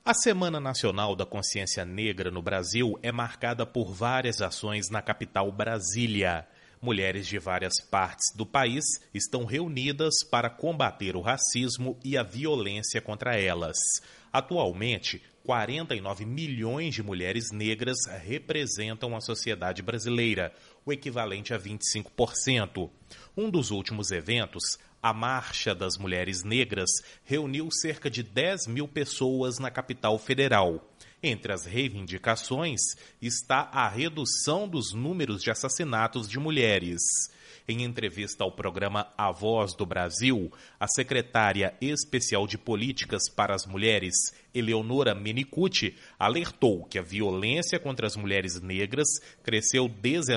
A Semana Nacional da Consciência Negra no Brasil é marcada por várias ações na capital Brasília. Mulheres de várias partes do país estão reunidas para combater o racismo e a violência contra elas. Atualmente, 49 milhões de mulheres negras representam a sociedade brasileira, o equivalente a 25%. Um dos últimos eventos, a Marcha das Mulheres Negras, reuniu cerca de 10 mil pessoas na capital federal. Entre as reivindicações está a redução dos números de assassinatos de mulheres. Em entrevista ao programa A Voz do Brasil, a secretária especial de Políticas para as Mulheres, Eleonora Menicucci, alertou que a violência contra as mulheres negras cresceu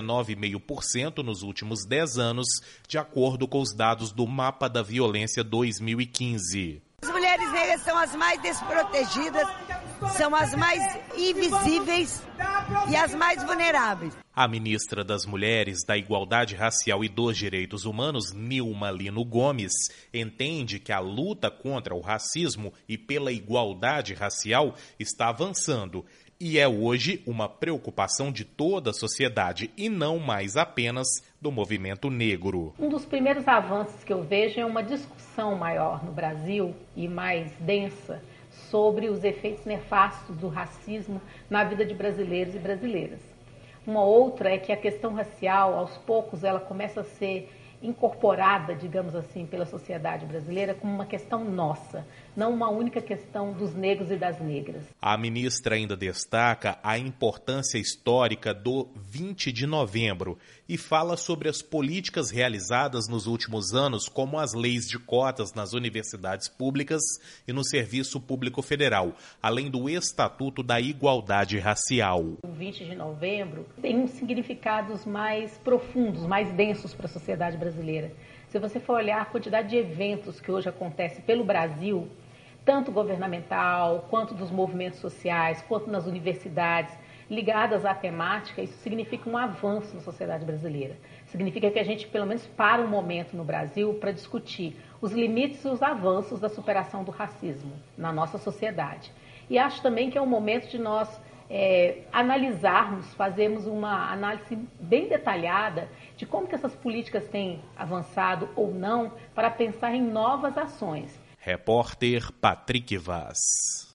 19,5% nos últimos 10 anos, de acordo com os dados do Mapa da Violência 2015. As mulheres negras são as mais desprotegidas, são as mais invisíveis e as mais vulneráveis. A ministra das Mulheres, da Igualdade Racial e dos Direitos Humanos, Nilma Lino Gomes, entende que a luta contra o racismo e pela igualdade racial está avançando e é hoje uma preocupação de toda a sociedade e não mais apenas do movimento negro. Um dos primeiros avanços que eu vejo é uma discussão maior no Brasil e mais densa sobre os efeitos nefastos do racismo na vida de brasileiros e brasileiras. Uma outra é que a questão racial, aos poucos, ela começa a ser incorporada, digamos assim, pela sociedade brasileira como uma questão nossa, não uma única questão dos negros e das negras. A ministra ainda destaca a importância histórica do 20 de novembro e fala sobre as políticas realizadas nos últimos anos, como as leis de cotas nas universidades públicas e no Serviço Público Federal, além do Estatuto da Igualdade Racial. O 20 de novembro tem uns significados mais profundos, mais densos para a sociedade brasileira. Se você for olhar a quantidade de eventos que hoje acontece pelo Brasil, tanto governamental, quanto dos movimentos sociais, quanto nas universidades, ligadas à temática, isso significa um avanço na sociedade brasileira. Significa que a gente, pelo menos, para um momento no Brasil para discutir os limites e os avanços da superação do racismo na nossa sociedade. E acho também que é um momento de nós analisarmos, fazermmos uma análise bem detalhada de como que essas políticas têm avançado ou não para pensar em novas ações. Repórter Patrick Vaz.